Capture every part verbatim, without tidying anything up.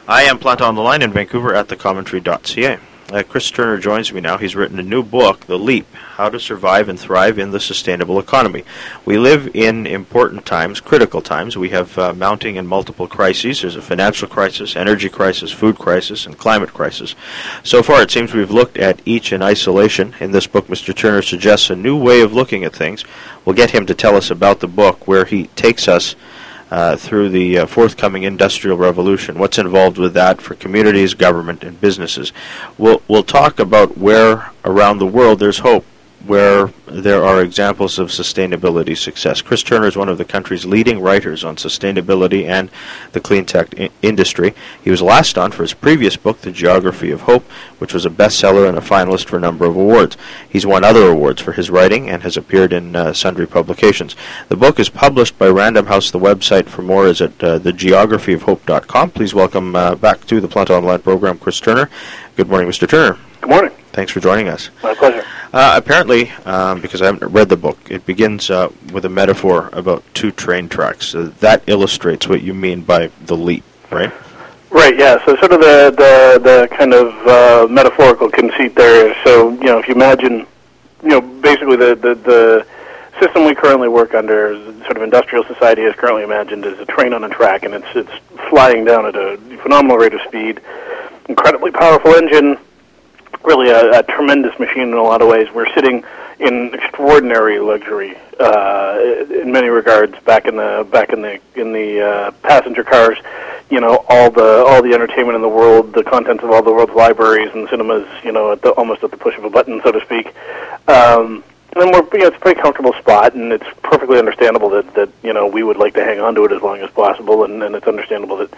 I am Plant on the Line in Vancouver at the commentary dot c a. Uh, Chris Turner joins me now. He's written a new book, The Leap, How to Survive and Thrive in the Sustainable Economy. We live in important times, critical times. We have uh, mounting and multiple crises. There's a financial crisis, energy crisis, food crisis, and climate crisis. So far, it seems we've looked at each in isolation. In this book, Mister Turner suggests a new way of looking at things. We'll get him to tell us about the book, where he takes us Uh, through the uh, forthcoming industrial revolution, what's involved with that for communities, government, and businesses. We'll, we'll talk about where around the world there's hope, where there are examples of sustainability success. Chris Turner is one of the country's leading writers on sustainability and the clean tech I- industry. He was last on for his previous book, The Geography of Hope, which was a bestseller and a finalist for a number of awards. He's won other awards for his writing and has appeared in uh, sundry publications. The book is published by Random House. The website for more is at uh, the geography of hope dot com. Please welcome uh, back to the Plant Online program, Chris Turner. Good morning, Mister Turner. Good morning. Thanks for joining us. My pleasure. Uh, apparently, um, because I haven't read the book, it begins uh, with a metaphor about two train tracks. Uh, that illustrates what you mean by the leap, right? Right, yeah. So sort of the, the, the kind of uh, metaphorical conceit there is, so, you know, if you imagine, you know, basically the, the, the system we currently work under, sort of industrial society is currently imagined as a train on a track, and it's, it's flying down at a phenomenal rate of speed, incredibly powerful engine, really a, a tremendous machine in a lot of ways. We're sitting in extraordinary luxury uh, in many regards. Back in the back in the in the uh, passenger cars, you know, all the all the entertainment in the world, the contents of all the world's libraries and cinemas, you know, at the, almost at the push of a button, so to speak. Um, and we're, you know, it's a pretty comfortable spot, and it's perfectly understandable that, that you know, we would like to hang on to it as long as possible, and, and it's understandable that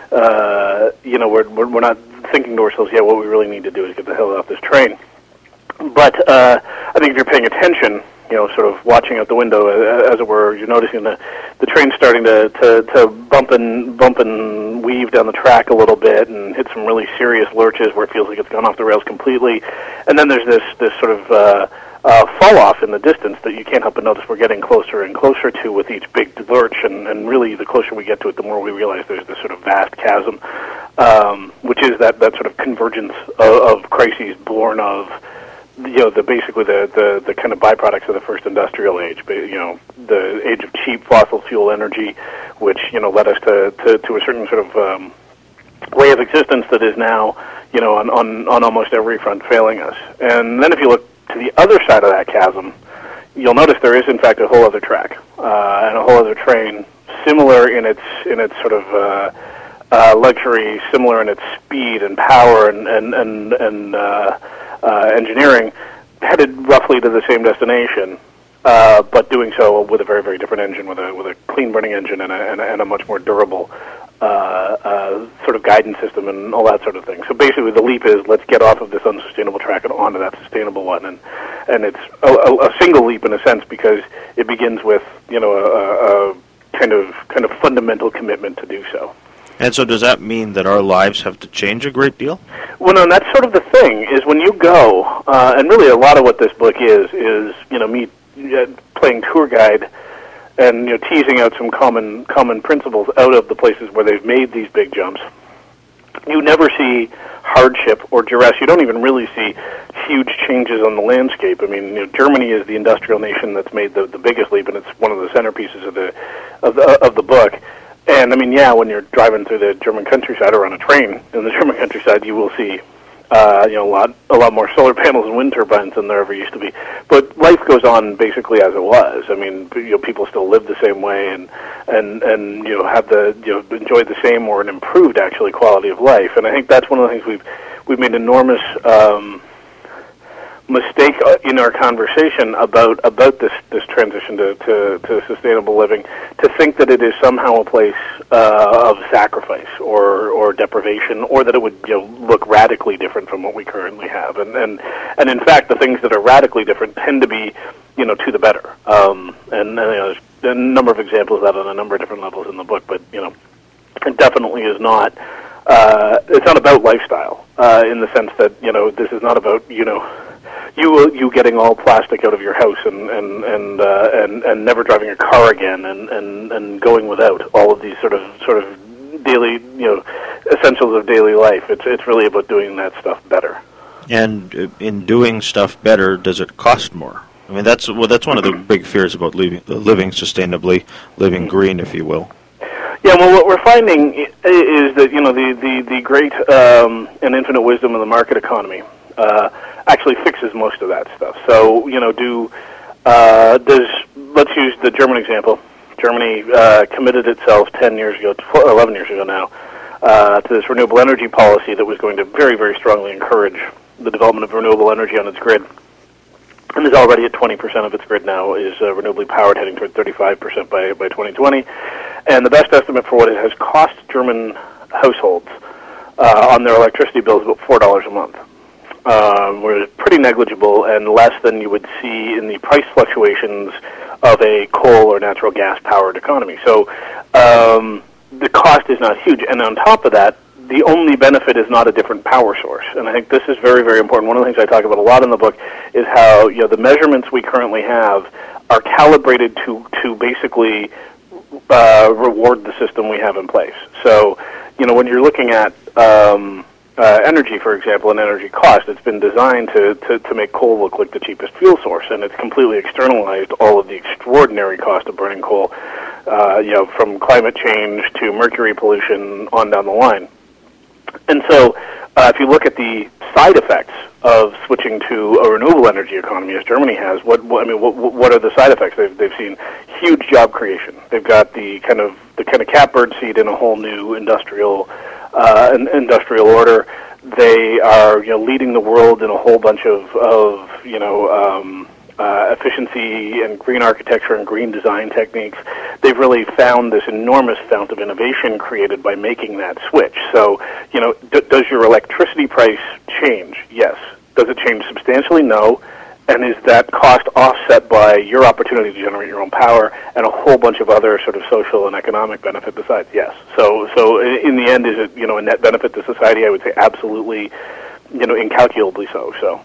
uh, you know we're, we're we're not thinking to ourselves, yeah, what we really need to do is get the hell off this train. But uh, I think if you're paying attention, you know, sort of watching out the window, as it were, you're noticing the the train starting to, to, to bump and bump and weave down the track a little bit and hit some really serious lurches where it feels like it's gone off the rails completely. And then there's this this sort of uh, uh, fall off in the distance that you can't help but notice we're getting closer and closer to with each big lurch. And, and really, the closer we get to it, the more we realize there's this sort of vast chasm, um, which is that, that sort of convergence of, of crises born of, you know, the basically the, the, the kind of byproducts of the first industrial age, you know, the age of cheap fossil fuel energy, which, you know, led us to, to, to a certain sort of um, way of existence that is now, you know, on, on, on almost every front failing us. And then if you look to the other side of that chasm, you'll notice there is, in fact, a whole other track uh, and a whole other train, similar in its in its sort of uh, uh, luxury, similar in its speed and power and and and, and uh, uh, engineering, headed roughly to the same destination, uh, but doing so with a very very different engine, with a with a clean burning engine and a, and a, and a much more durable Uh, uh, sort of guidance system and all that sort of thing. So basically the leap is, let's get off of this unsustainable track and onto that sustainable one. And and it's a, a, a single leap in a sense, because it begins with, you know, a, a kind of kind of fundamental commitment to do so. And so does that mean that our lives have to change a great deal? Well, no, and that's sort of the thing, is when you go, uh, and really a lot of what this book is, is, you know, me uh, playing tour guide and, you know, teasing out some common common principles out of the places where they've made these big jumps. You never see hardship or duress. You don't even really see huge changes on the landscape. I mean, you know, Germany is the industrial nation that's made the, the biggest leap, and it's one of the centerpieces of the of the of the book. And I mean, yeah, when you're driving through the German countryside or on a train in the German countryside, you will see Uh, you know, a lot, a lot more solar panels and wind turbines than there ever used to be. But life goes on basically as it was. I mean, you know, people still live the same way and and and you know have the you know enjoy the same or an improved actually quality of life. And I think that's one of the things we've we've made enormous um, mistake in our conversation about about this this transition to, to, to sustainable living, to think that it is somehow a place uh, of sacrifice or or deprivation, or that it would, you know, look radically different from what we currently have. And and and in fact, the things that are radically different tend to be, you know, to the better. Um, and uh, you know, there's a number of examples of that on a number of different levels in the book. But you know, it definitely is not. Uh, it's not about lifestyle uh, in the sense that, you know, this is not about, you know, you you getting all plastic out of your house and and and uh, and, and never driving a car again and, and, and going without all of these sort of sort of daily, you know, essentials of daily life. It's it's really about doing that stuff better. And in doing stuff better, does it cost more? I mean, that's well, that's one of the big fears about living, living sustainably, living green, if you will. Yeah, well, what we're finding is that, you know, the, the, the great um, and infinite wisdom of the market economy uh, actually fixes most of that stuff. So, you know, do uh, does let's use the German example. Germany uh, committed itself ten years ago, eleven years ago now, uh, to this renewable energy policy that was going to very, very strongly encourage the development of renewable energy on its grid. And is already at twenty percent of its grid now is uh, renewably powered, heading toward thirty-five percent by, by twenty twenty. And the best estimate for what it has cost German households uh, on their electricity bill is about four dollars a month, um, where it's pretty negligible and less than you would see in the price fluctuations of a coal or natural gas-powered economy. So um, the cost is not huge. And on top of that, the only benefit is not a different power source. And I think this is very, very important. One of the things I talk about a lot in the book is how, you know, the measurements we currently have are calibrated to, to basically uh, reward the system we have in place. So, you know, when you're looking at um, uh, energy, for example, and energy cost, it's been designed to, to, to make coal look like the cheapest fuel source, and it's completely externalized all of the extraordinary cost of burning coal, uh, you know, from climate change to mercury pollution on down the line. And so, uh, if you look at the side effects of switching to a renewable energy economy, as Germany has, what, what I mean, what, what are the side effects? They've they've seen huge job creation. They've got the kind of the kind of catbird seat in a whole new industrial uh, industrial order. They are, you know, leading the world in a whole bunch of of you know. Um, Uh, efficiency and green architecture and green design techniques. They've really found this enormous fount of innovation created by making that switch. So, you know, d- does your electricity price change? Yes. Does it change substantially? No. And is that cost offset by your opportunity to generate your own power and a whole bunch of other sort of social and economic benefit besides? Yes. So, so in the end, is it, you know, a net benefit to society? I would say absolutely, you know, incalculably so. So.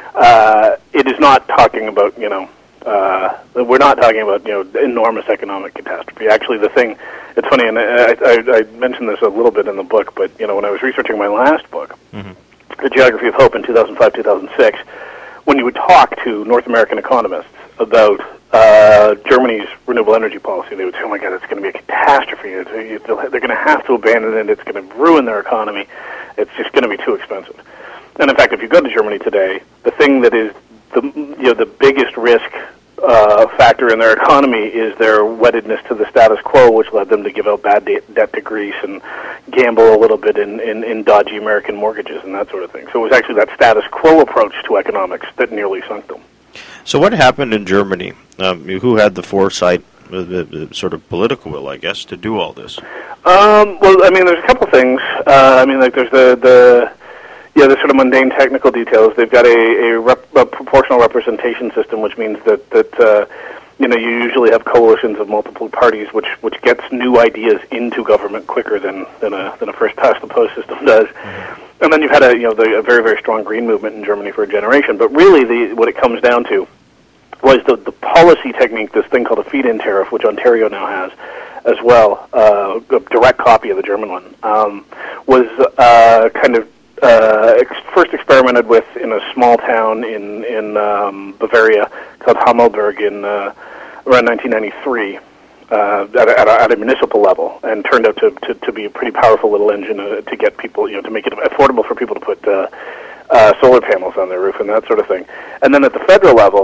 Uh, it is not talking about, you know, uh, we're not talking about, you know, enormous economic catastrophe. Actually, the thing, it's funny, and I, I, I mentioned this a little bit in the book, but, you know, when I was researching my last book, mm-hmm. The Geography of Hope in two thousand five, two thousand six, when you would talk to North American economists about uh, Germany's renewable energy policy, they would say, oh my God, it's going to be a catastrophe. It's, they're going to have to abandon it. It's going to ruin their economy. It's just going to be too expensive. And in fact, if you go to Germany today, the thing that is the you know the biggest risk uh, factor in their economy is their weddedness to the status quo, which led them to give out bad de- debt to Greece and gamble a little bit in, in, in dodgy American mortgages and that sort of thing. So it was actually that status quo approach to economics that nearly sunk them. So what happened in Germany? Um, who had the foresight, the, the sort of political will, I guess, to do all this? Um, well, I mean, there's a couple things. Uh, I mean, like there's the the Yeah, the sort of mundane technical details. They've got a, a, rep, a proportional representation system, which means that that uh, you know you usually have coalitions of multiple parties, which which gets new ideas into government quicker than than a than a first past the post system does. Mm-hmm. And then you've had a you know the, a very very strong green movement in Germany for a generation. But really, the what it comes down to was the the policy technique, this thing called a feed-in tariff, which Ontario now has as well, uh, a direct copy of the German one, um, was uh, kind of. Uh, ex- first experimented with in a small town in in um, Bavaria called Hammelburg in uh, around nineteen ninety-three uh, at, a, at, a, at a municipal level, and turned out to, to, to be a pretty powerful little engine uh, to get people, you know, to make it affordable for people to put uh, uh, solar panels on their roof and that sort of thing. And then at the federal level,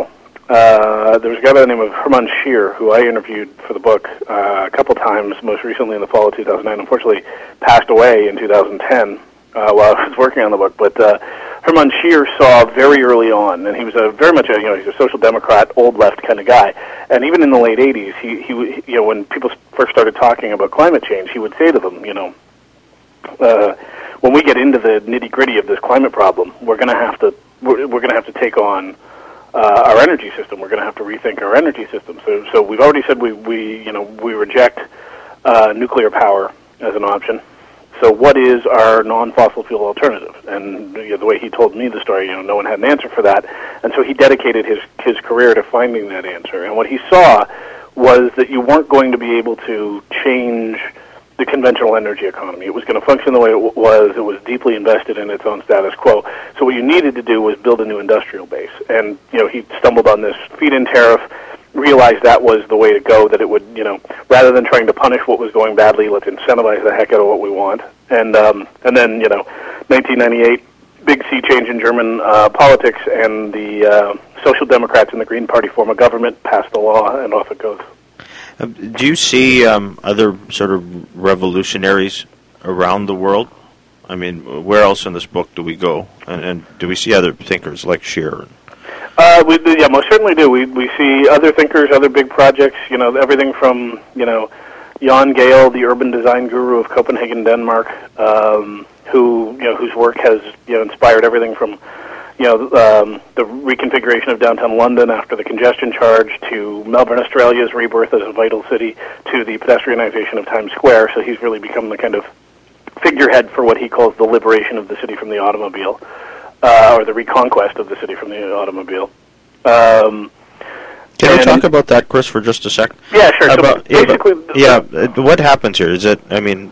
uh, there was a guy by the name of Hermann Scheer, who I interviewed for the book uh, a couple times, most recently in the fall of two thousand nine. Unfortunately, passed away in two thousand ten. Uh, while I was working on the book, but uh, Hermann Scheer saw very early on, and he was a very much a you know he's a social democrat, old left kind of guy, and even in the late eighties, he he you know when people first started talking about climate change, he would say to them, you know, uh, when we get into the nitty gritty of this climate problem, we're going to have to we're, we're going to have to take on uh, our energy system. We're going to have to rethink our energy system. So so we've already said we we you know we reject uh, nuclear power as an option. So what is our non-fossil fuel alternative? And you know, the way he told me the story, you know, no one had an answer for that. And so he dedicated his, his career to finding that answer. And what he saw was that you weren't going to be able to change the conventional energy economy. It was going to function the way it w- was. It was deeply invested in its own status quo. So what you needed to do was build a new industrial base. And, you know, he stumbled on this feed-in tariff, realized that was the way to go, that it would, you know, rather than trying to punish what was going badly, let's incentivize the heck out of what we want. And, um, and then, you know, nineteen ninety-eight, big sea change in German uh, politics, and the uh, Social Democrats and the Green Party form a government, passed the law, and off it goes. Uh, do you see um, other sort of revolutionaries around the world? I mean, where else in this book do we go? And, and do we see other thinkers like Scheer? Uh, we, yeah, most certainly do. We we see other thinkers, other big projects, you know, everything from, you know, Jan Gehl, the urban design guru of Copenhagen, Denmark, um, who, you know, whose work has, you know, inspired everything from, you know, um, the reconfiguration of downtown London after the congestion charge, to Melbourne, Australia's rebirth as a vital city, to the pedestrianization of Times Square. So he's really become the kind of figurehead for what he calls the liberation of the city from the automobile, uh, or the reconquest of the city from the automobile. Um, Can we talk about that, Chris, for just a second? Yeah, sure. About, so basically, yeah, but, yeah, what happens here? Is it, I mean,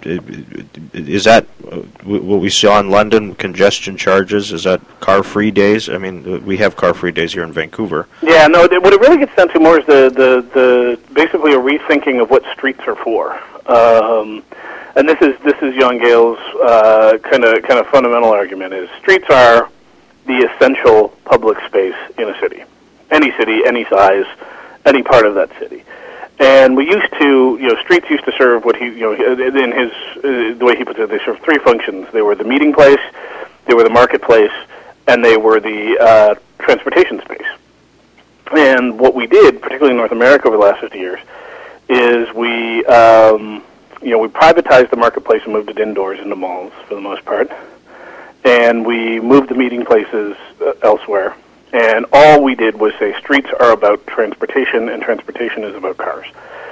is that what we saw in London, congestion charges? Is that car-free days? I mean, we have car-free days here in Vancouver. Yeah, no, what it really gets down to more is the, the, the basically a rethinking of what streets are for. Um, and this is this is Jan Gehl's kind of kind of fundamental argument is streets are the essential public space in a city. Any city, any size, any part of that city. And we used to, you know, streets used to serve what he, you know, in his, uh, the way he puts it, they served three functions. They were the meeting place, they were the marketplace, and they were the uh, transportation space. And what we did, particularly in North America over the last fifty years, is we, um, you know, we privatized the marketplace and moved it indoors into malls for the most part. And we moved the meeting places uh, elsewhere. And all we did was say streets are about transportation, and transportation is about cars.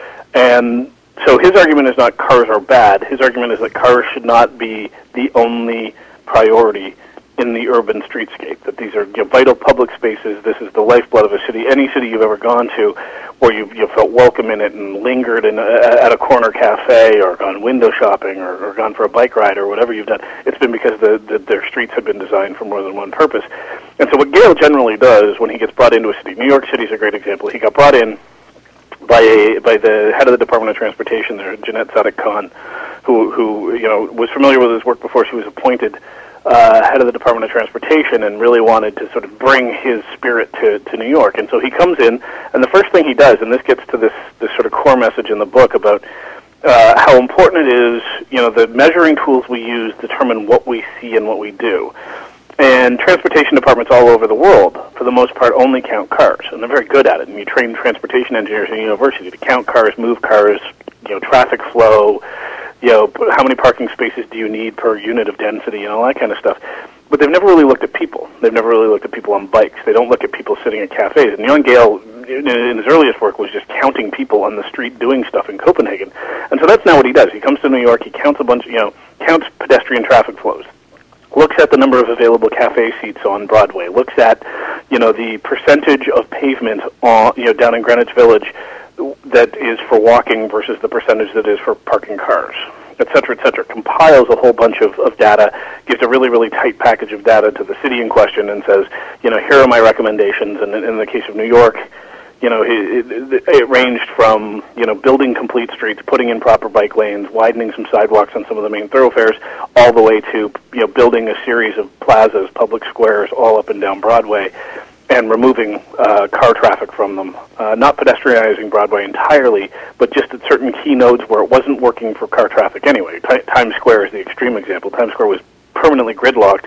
And so his argument is not cars are bad. His argument is that cars should not be the only priority in the urban streetscape, that these are, you know, vital public spaces. This is the lifeblood of a city. Any city you've ever gone to where you've, you felt welcome in it and lingered in a, at a corner cafe or gone window shopping or, or gone for a bike ride or whatever you've done, it's been because the, the, their streets have been designed for more than one purpose. And so what Gehl generally does when he gets brought into a city, New York City is a great example. He got brought in by a, by the head of the Department of Transportation there, Jeanette Sadik-Khan, who, who you know, was familiar with his work before she was appointed Uh, head of the Department of Transportation, and really wanted to sort of bring his spirit to, to New York. And so he comes in, and the first thing he does, and this gets to this, this sort of core message in the book about uh, how important it is, you know, the measuring tools we use determine what we see and what we do. And transportation departments all over the world, for the most part, only count cars, and they're very good at it. And you train transportation engineers in university to count cars, move cars, you know, traffic flow, you know, how many parking spaces do you need per unit of density and all that kind of stuff. But they've never really looked at people. They've never really looked at people on bikes. They don't look at people sitting at cafes. And Jan Gehl, in his earliest work, was just counting people on the street doing stuff in Copenhagen. And so that's now what he does. He comes to New York, he counts a bunch, you know, counts pedestrian traffic flows, looks at the number of available cafe seats on Broadway, looks at, you know, the percentage of pavement on, you know, down in Greenwich Village that is for walking versus the percentage that is for parking cars, et cetera, et cetera. Compiles a whole bunch of, of data, gives a really, really tight package of data to the city in question, and says, you know, here are my recommendations. And in, in the case of New York, you know, it, it, it ranged from, you know, building complete streets, putting in proper bike lanes, widening some sidewalks on some of the main thoroughfares, all the way to, you know, building a series of plazas, public squares, all up and down Broadway, and removing uh, car traffic from them. Uh, not pedestrianizing Broadway entirely, but just at certain key nodes where it wasn't working for car traffic anyway. T- Times Square is the extreme example. Times Square was permanently gridlocked,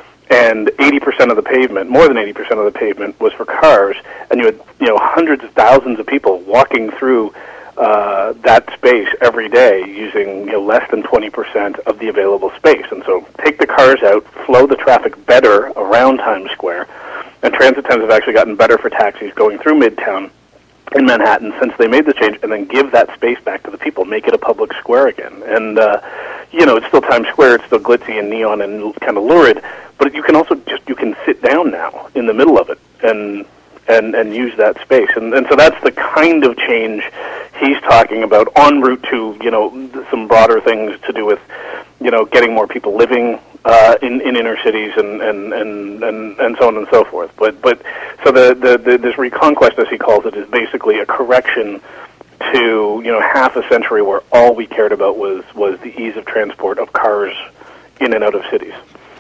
and eighty percent of the pavement, more than eighty percent of the pavement, was for cars, and you had, you know, hundreds of thousands of people walking through uh, that space every day using, you know, less than twenty percent of the available space. And so take the cars out, flow the traffic better around Times Square, and transit times have actually gotten better for taxis going through Midtown in Manhattan since they made the change, and then give that space back to the people, make it a public square again. And, uh, you know, it's still Times Square, it's still glitzy and neon and kind of lurid, but you can also just, you can sit down now in the middle of it and and, and use that space. And, and so that's the kind of change he's talking about en route to, you know, some broader things to do with, you know, getting more people living uh, in, in inner cities and, and, and, and, and so on and so forth. But but so the, the, the this reconquest, as he calls it, is basically a correction to, you know, half a century where all we cared about was, was the ease of transport of cars in and out of cities.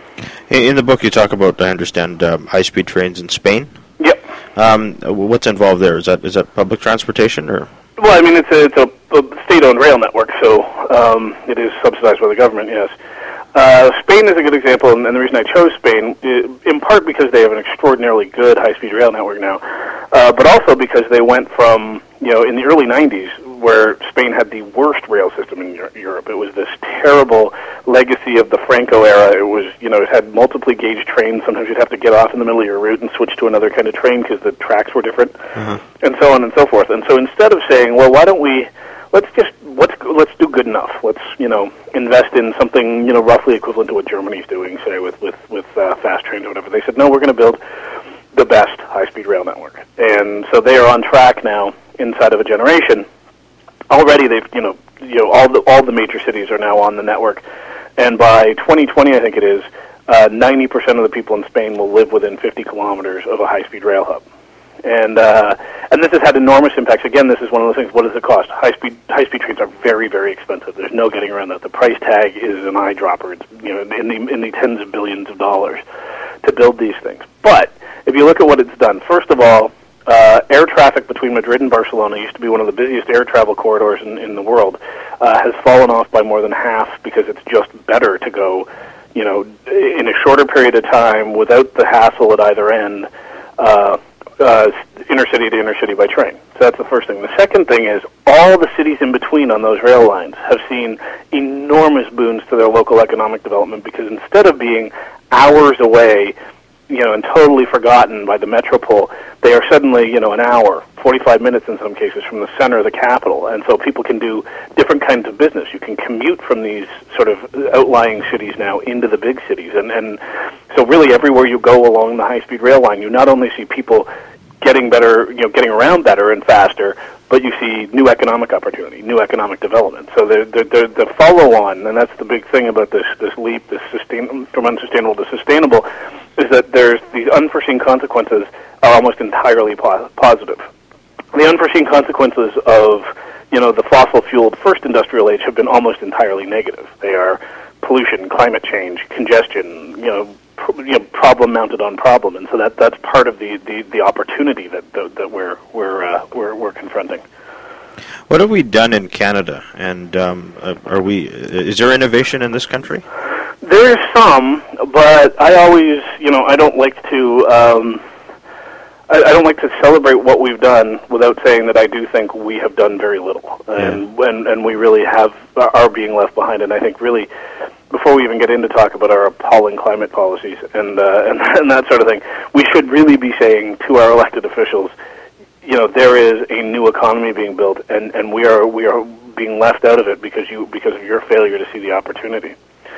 In the book, you talk about, I understand, um, high-speed trains in Spain. Yep. Um, what's involved there? Is that is that public transportation or? Well, I mean, it's a, it's a, a state-owned rail network, so um, it is subsidized by the government. Yes. Uh, Spain is a good example, and, and the reason I chose Spain, in part because they have an extraordinarily good high-speed rail network now, uh, but also because they went from, you know, in the early nineties, where Spain had the worst rail system in Europe. It was this terrible legacy of the Franco era. It was, you know, it had multiply gauge trains. Sometimes you'd have to get off in the middle of your route and switch to another kind of train because the tracks were different, uh-huh. and so on and so forth. And so instead of saying, well, why don't we, let's just, let's let's do good enough. Let's, you know, invest in something, you know, roughly equivalent to what Germany's doing, say, with, with, with uh, fast trains or whatever. They said, no, we're going to build the best high-speed rail network. And so they are on track now inside of a generation. Already, they've you know you know all the all the major cities are now on the network, and by twenty twenty, I think it is, uh, ninety percent of the people in Spain will live within fifty kilometers of a high-speed rail hub, and uh, and this has had enormous impacts. Again, this is one of those things. What does it cost? High-speed high-speed trains are very very expensive. There's no getting around that. The price tag is an eyedropper. It's, you know, in the in the tens of billions of dollars to build these things. But if you look at what it's done, first of all. Uh, air traffic between Madrid and Barcelona used to be one of the busiest air travel corridors in, in the world, uh, has fallen off by more than half because it's just better to go, you know, in a shorter period of time without the hassle at either end, uh, uh, inner city to inner city by train. So that's the first thing. The second thing is all the cities in between on those rail lines have seen enormous boons to their local economic development because instead of being hours away, you know, and totally forgotten by the metropole, they are suddenly, you know, an hour, forty-five minutes in some cases from the center of the capital. And so people can do different kinds of business. You can commute from these sort of outlying cities now into the big cities. And, and so really everywhere you go along the high-speed rail line, you not only see people getting better, you know, getting around better and faster, but you see new economic opportunity, new economic development. So the the, the, the follow-on, and that's the big thing about this this leap, this sustain, from unsustainable to sustainable, is that there's these unforeseen consequences are almost entirely po- positive. The unforeseen consequences of, you know, the fossil-fueled first industrial age have been almost entirely negative. They are pollution, climate change, congestion, you know, pr- you know problem mounted on problem, and so that that's part of the, the, the opportunity that that, that we're we're, uh, we're we're confronting. What have we done in Canada, and um, are we? Is there innovation in this country? There is some, but I always, you know, I don't like to. Um, I, I don't like to celebrate what we've done without saying that I do think we have done very little, and yeah. and, and we really have are being left behind. And I think really, before we even get into talk about our appalling climate policies and uh, and, and that sort of thing, we should really be saying to our elected officials, you know, there is a new economy being built, and, and we are we are being left out of it because you because of your failure to see the opportunity.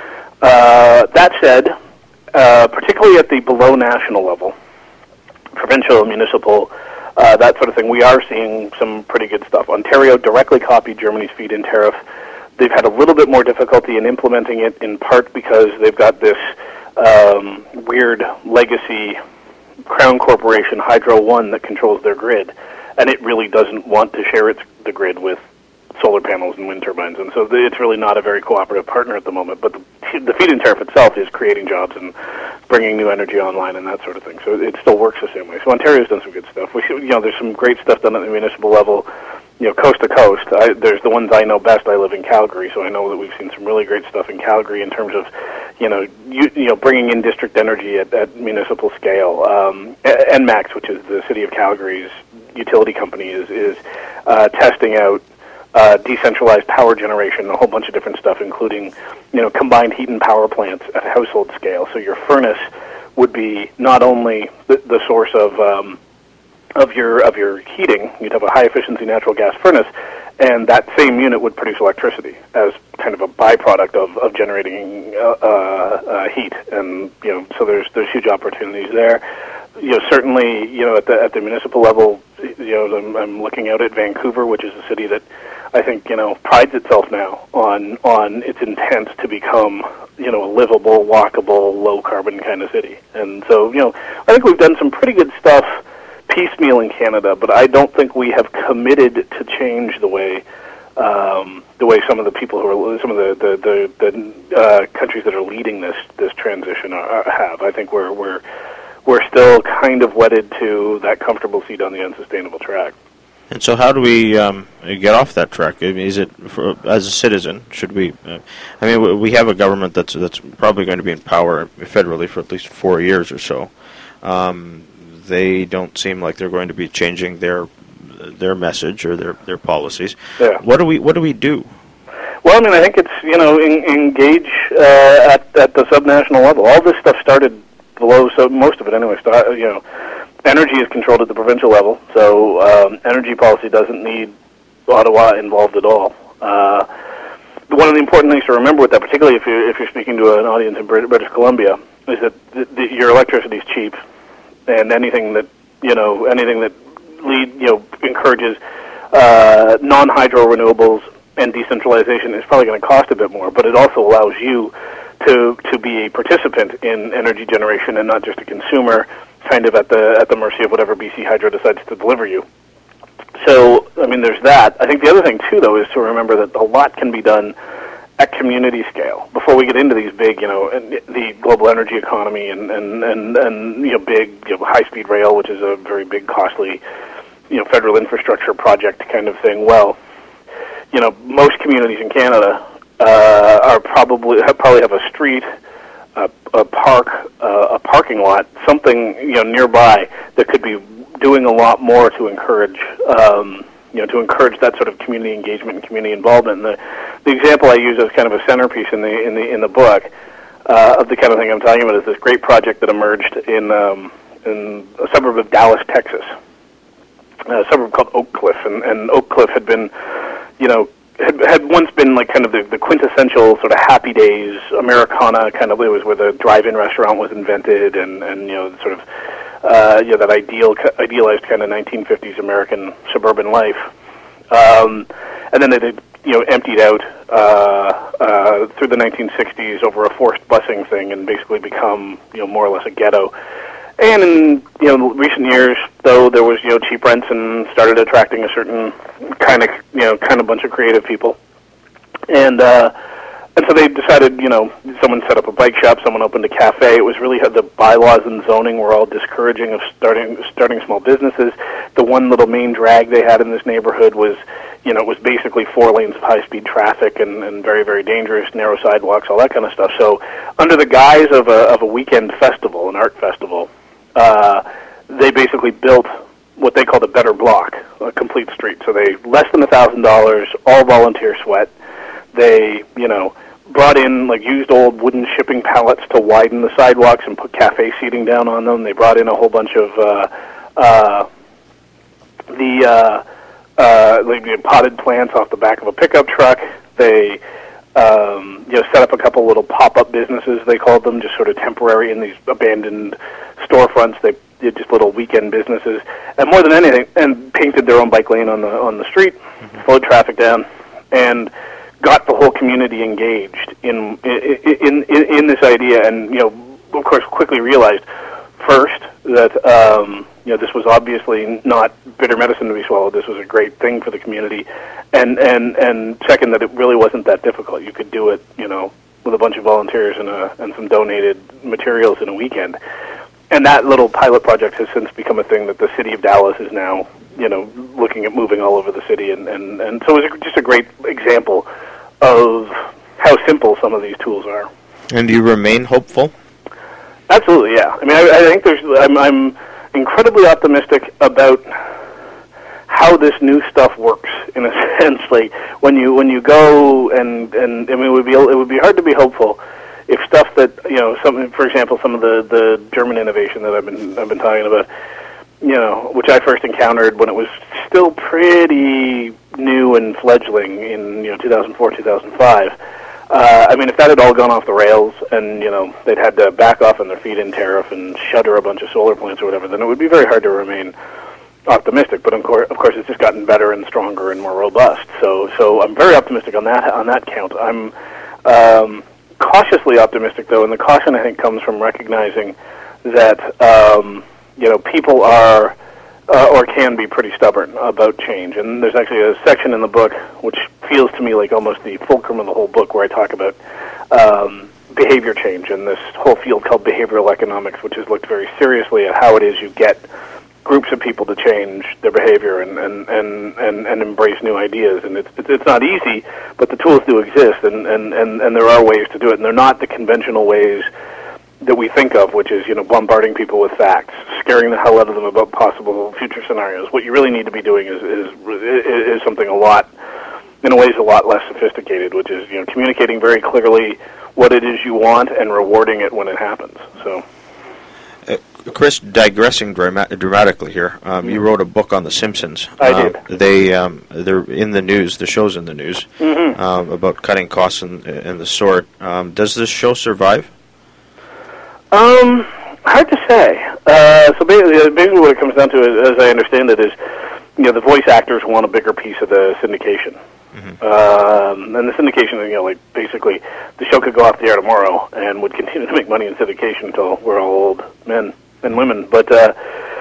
Uh, that said, uh, particularly at the below national level, provincial, municipal, uh, that sort of thing, we are seeing some pretty good stuff. Ontario directly copied Germany's feed-in tariff. They've had a little bit more difficulty in implementing it, in part because they've got this um, weird legacy Crown Corporation, Hydro One, that controls their grid, and it really doesn't want to share its the grid with solar panels and wind turbines, and so it's really not a very cooperative partner at the moment. But the, the feed-in tariff itself is creating jobs and bringing new energy online and that sort of thing. So it still works the same way. So Ontario's done some good stuff. We, you know, there's some great stuff done at the municipal level. You know, coast to coast. I, there's the ones I know best. I live in Calgary, so I know that we've seen some really great stuff in Calgary in terms of, you know, you, you know, bringing in district energy at, at municipal scale. Um, N MAX, which is the city of Calgary's utility company, is is uh, testing out uh, decentralized power generation, a whole bunch of different stuff, including, you know, combined heat and power plants at household scale. So your furnace would be not only the, the source of um, of your of your heating. You'd have a high efficiency natural gas furnace, and that same unit would produce electricity as kind of a byproduct of, of generating uh, uh, heat. And you know, so there's there's huge opportunities there. you know, certainly, you know, at the at the municipal level, you know, I'm, I'm looking out at Vancouver, which is a city that I think, you know, prides itself now on on its intent to become, you know, a livable, walkable, low carbon kind of city. And so, you know, I think we've done some pretty good stuff piecemeal in Canada, but I don't think we have committed to change the way um, the way some of the people who are some of the the the, the uh, countries that are leading this this transition are, have. I think we're we're we're still kind of wedded to that comfortable seat on the unsustainable track. And so, how do we um, get off that track? I mean, is it for, as a citizen? Should we? Uh, I mean, we have a government that's that's probably going to be in power federally for at least four years or so. Um, they don't seem like they're going to be changing their their message or their their policies. Yeah. What do we What do we do? Well, I mean, I think it's, you know, in, engage uh, at at the subnational level. All this stuff started below, so most of it anyway. Start, you know. Energy is controlled at the provincial level, so um, energy policy doesn't need Ottawa involved at all. Uh, one of the important things to remember with that, particularly if you're, if you're speaking to an audience in British Columbia, is that the, the, your electricity is cheap, and anything that you know anything that lead you know encourages uh, non-hydro renewables and decentralization is probably going to cost a bit more, but it also allows you to to be a participant in energy generation and not just a consumer, kind of at the at the mercy of whatever B C Hydro decides to deliver you. So, I mean, there's that. I think the other thing, too, though, is to remember that a lot can be done at community scale before we get into these big, you know, the global energy economy and, and, and, and you know, big you know, high-speed rail, which is a very big, costly, you know, federal infrastructure project kind of thing. Well, you know, most communities in Canada uh, are probably have, probably have a street, a, a park, uh, a parking lot, something, you know, nearby that could be doing a lot more to encourage, um, you know, to encourage that sort of community engagement and community involvement. And the, the example I use as kind of a centerpiece in the in the in the book uh, of the kind of thing I'm talking about is this great project that emerged in um, in a suburb of Dallas, Texas, a suburb called Oak Cliff, and, and Oak Cliff had been, you know, had had once been like kind of the, the quintessential sort of Happy Days Americana kind of. It was where the drive-in restaurant was invented, and and you know sort of. Uh, you know, that ideal, idealized kind of nineteen fifties American suburban life. Um, and then it had, you know, emptied out uh, uh, through the nineteen sixties over a forced busing thing and basically become, you know, more or less a ghetto. And in, you know, recent years, though, there was, you know, cheap rents and started attracting a certain kind of, you know, kind of bunch of creative people. And, uh, And so they decided, you know, someone set up a bike shop, someone opened a cafe. It was really how the bylaws and zoning were all discouraging of starting starting small businesses. The one little main drag they had in this neighborhood was, you know, it was basically four lanes of high-speed traffic and, and very, very dangerous, narrow sidewalks, all that kind of stuff. So under the guise of a, of a weekend festival, an art festival, uh, they basically built what they called a better block, a complete street. So they, less than one thousand dollars, all volunteer sweat. They, you know, brought in, like, used old wooden shipping pallets to widen the sidewalks and put cafe seating down on them. They brought in a whole bunch of, uh, uh, the, uh, uh, like, the potted plants off the back of a pickup truck. They, um, you know, set up a couple little pop-up businesses, they called them, just sort of temporary in these abandoned storefronts. They did just little weekend businesses. And more than anything, and painted their own bike lane on the, on the street, mm-hmm. slowed traffic down, and got the whole community engaged in in, in in this idea, and you know, of course, quickly realized first that um, you know this was obviously not bitter medicine to be swallowed. This was a great thing for the community, and and and second, that it really wasn't that difficult. You could do it, you know, with a bunch of volunteers and a and some donated materials in a weekend. And that little pilot project has since become a thing that the city of Dallas is now, you know, looking at moving all over the city, and and and so it's just a great example of how simple some of these tools are. And do you remain hopeful? Absolutely, yeah. I mean, I, I think there's. I'm, I'm incredibly optimistic about how this new stuff works. In a sense, like when you when you go and and I mean, it would be it would be hard to be hopeful if stuff that, you know, some, for example, some of the the German innovation that I've been I've been talking about, you know, which I first encountered when it was still pretty new and fledgling in, you know, two thousand four, two thousand five. Uh, I mean, if that had all gone off the rails and, you know, they'd had to back off on their feed-in tariff and shutter a bunch of solar plants or whatever, then it would be very hard to remain optimistic. But of course, of course, it's just gotten better and stronger and more robust. So, so I'm very optimistic on that on that count. I'm um, cautiously optimistic, though, and the caution, I think, comes from recognizing that, um, you know, people are uh, or can be pretty stubborn about change. And there's actually a section in the book which feels to me like almost the fulcrum of the whole book, where I talk about um, behavior change and this whole field called behavioral economics, which has looked very seriously at how it is you get groups of people to change their behavior and, and, and, and, and embrace new ideas. And it's, it's not easy, but the tools do exist, and, and, and, and there are ways to do it. And they're not the conventional ways that we think of, which is, you know, bombarding people with facts, scaring the hell out of them about possible future scenarios. What you really need to be doing is is, is something a lot, in a ways, a lot less sophisticated, which is, you know, communicating very clearly what it is you want and rewarding it when it happens. So, uh, Chris, digressing drama- dramatically here, um, you wrote a book on The Simpsons. I uh, did. They they're they're in the news. The show's in the news mm-hmm. um, about cutting costs and, and the sort. Um, does this show survive? Um, hard to say. Uh, so basically, basically what it comes down to, as I understand it, is, you know, the voice actors want a bigger piece of the syndication. Mm-hmm. Um, and the syndication, you know, like, basically, the show could go off the air tomorrow and would continue to make money in syndication until we're all old men and women. But, uh,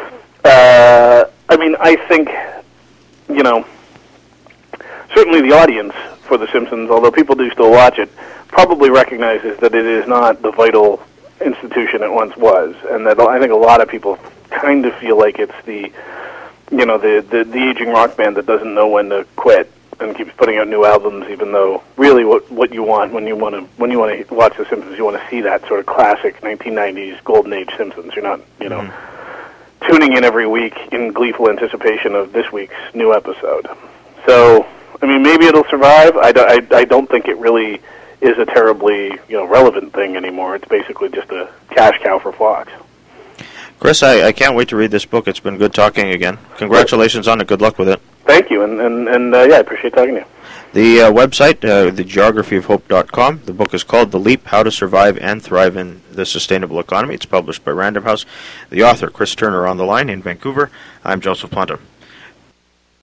uh, I mean, I think, you know, certainly the audience for The Simpsons, although people do still watch it, probably recognizes that it is not the vital institution it once was, and that I think a lot of people kind of feel like it's the, you know, the, the the aging rock band that doesn't know when to quit and keeps putting out new albums, even though really what what you want when you want to when you want to watch The Simpsons, you want to see that sort of classic nineteen nineties golden age Simpsons. You're not, you know, mm-hmm. tuning in every week in gleeful anticipation of this week's new episode. So, I mean, maybe it'll survive. I, do, I, I don't think it really is a terribly, you know, relevant thing anymore. It's basically just a cash cow for Fox. Chris, I, I can't wait to read this book. It's been good talking again. Congratulations on it. Good luck with it. Thank you, and, and, and uh, yeah, I appreciate talking to you. The uh, website, uh, the geography of hope dot com. The book is called The Leap, How to Survive and Thrive in the Sustainable Economy. It's published by Random House. The author, Chris Turner, on the line in Vancouver. I'm Joseph Planta.